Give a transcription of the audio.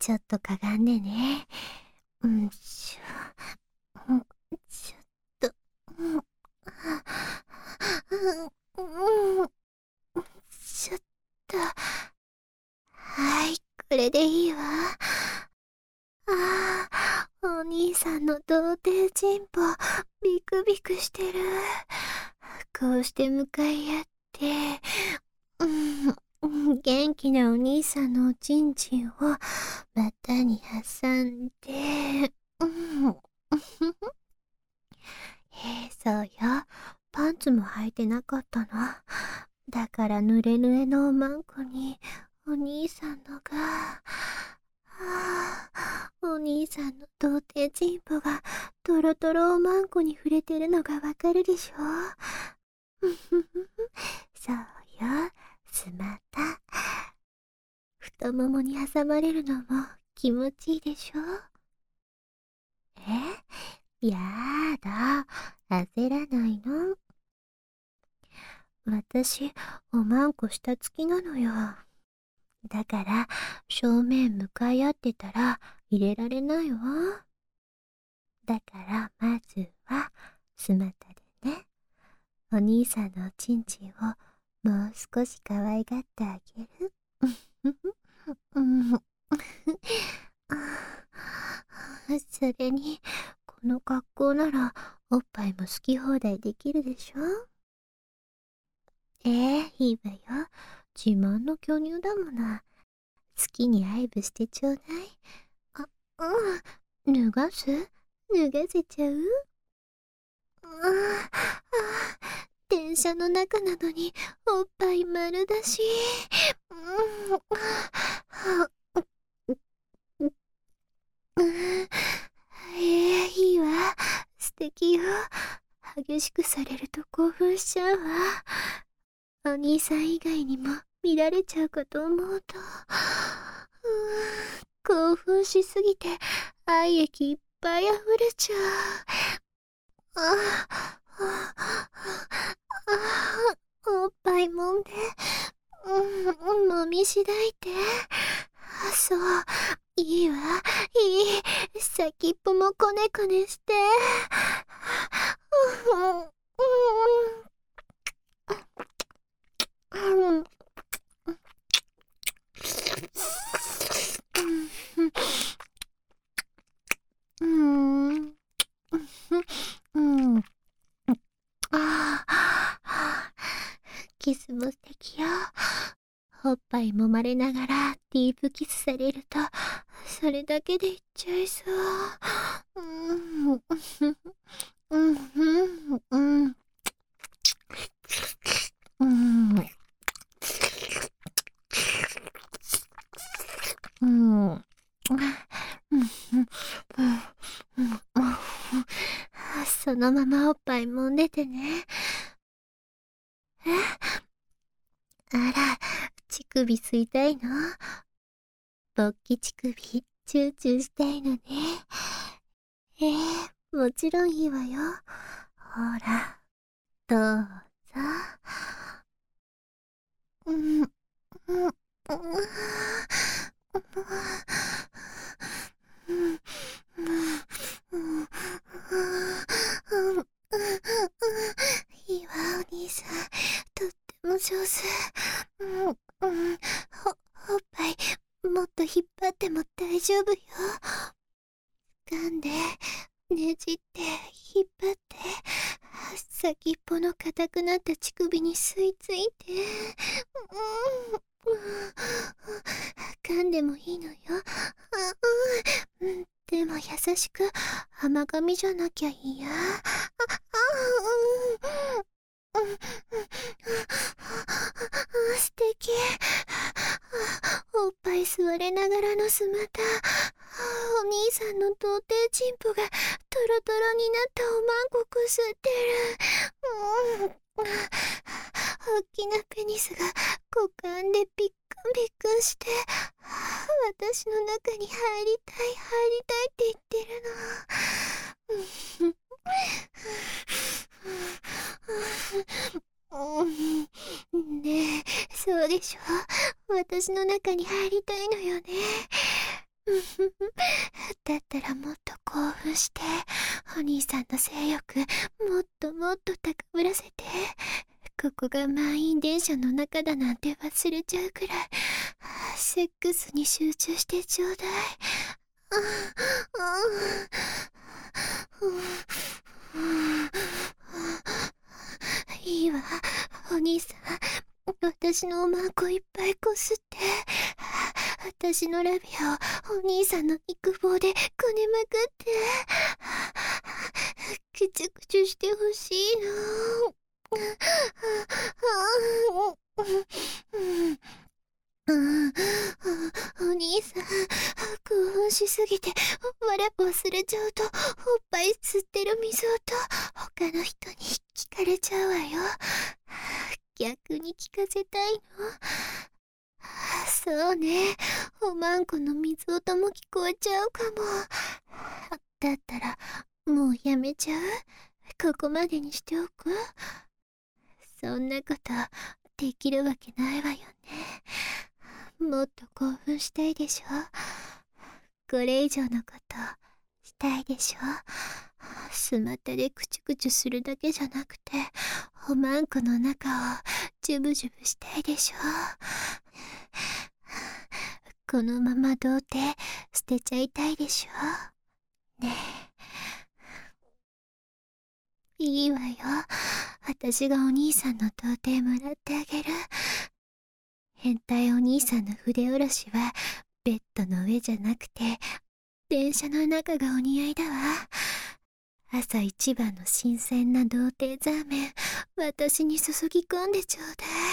ちょっとかがんでね。ちょっと、ちょっと、はい、これでいいわ。お兄さんの童貞チンポ、ビクビクしてる。こうして向かい合って、元気なお兄さんのおちんちんを股に挟んで、そうよ。パンツも履いてなかったの。だから濡れ濡れのおまんこに、お兄さんのが、お兄さんの童貞チンポがトロトロおまんこに触れてるのがわかるでしょ。そうよ、スマタ。太ももに挟まれるのも気持ちいいでしょ。やだ、焦らないの。私、おまんこ下付きなのよ。だから、正面向かい合ってたら入れられないわ。だから、まずは、スマタでね、お兄さんのおちんちんをもう少し可愛がってあげる。それに、この格好なら、おっぱいも好き放題できるでしょ。いいわよ。自慢の巨乳だもの。好きに愛撫してちょうだい。脱がせちゃう？電車の中なのにおっぱい丸出し。いいわ。素敵よ。激しくされると興奮しちゃうわ。お兄さん以外にも見られちゃうかと思うと、興奮しすぎて愛液いっぱい溢れちゃう。おっぱい揉んで、揉みしだいて。そう、いいわ、いい。先っぽもこねこねして。キスも素敵よ。おっぱい揉まれながらディープキスされると、それだけでいっちゃいそう。そのままおっぱい揉んでてね。あら、乳首吸いたいの？勃起乳首、チューチューしたいのね。もちろんいいわよ。ほら、どうぞ。いいわ、お兄さん。とっても上手。おっぱい、もっと引っ張っても大丈夫よ。掴んで、ねじって、引っ張って、先っぽの硬くなった乳首に吸い付いて。噛んでもいいのよ。でも優しく、甘噛みじゃなきゃ嫌。素敵。おっぱい吸われながらのスマタ。お兄さんの童貞チンポがトロトロになったおまんこくすってる。大きなペニスが股間でビックンビックンして、私の中に入りたいって言ってるの。ねえ、そうでしょ。私の中に入りたいのよね。 だったらもっと興奮して、お兄さんの性欲もっともっと高ぶらせて、ここが満員電車の中だなんて忘れちゃうくらい、セックスに集中してちょうだい。いいわ、お兄さん。私のおまんこいっぱいこすって。私のラビアをお兄さんの肉棒でこねまくって。くちゅくちゅしてほしいの。お兄さん、興奮しすぎて我忘れちゃうと、おっぱい吸ってる水音他の人に聞かれちゃうわよ。逆に聞かせたいの。そうね、おまんこの水音も聞こえちゃうかも。だったらもうやめちゃう？ここまでにしておく？そんなことできるわけないわよね。もっと興奮したいでしょ。これ以上のことしたいでしょ。スマタでクチュクチュするだけじゃなくて、おまんこの中をジュブジュブしたいでしょ。このまま童貞捨てちゃいたいでしょ。ねえ、いいわよ。私がお兄さんの童貞もらってあげる。変態お兄さんの筆下ろしはベッドの上じゃなくて電車の中がお似合いだわ。朝一番の新鮮な童貞ザーメン私に注ぎ込んでちょうだい。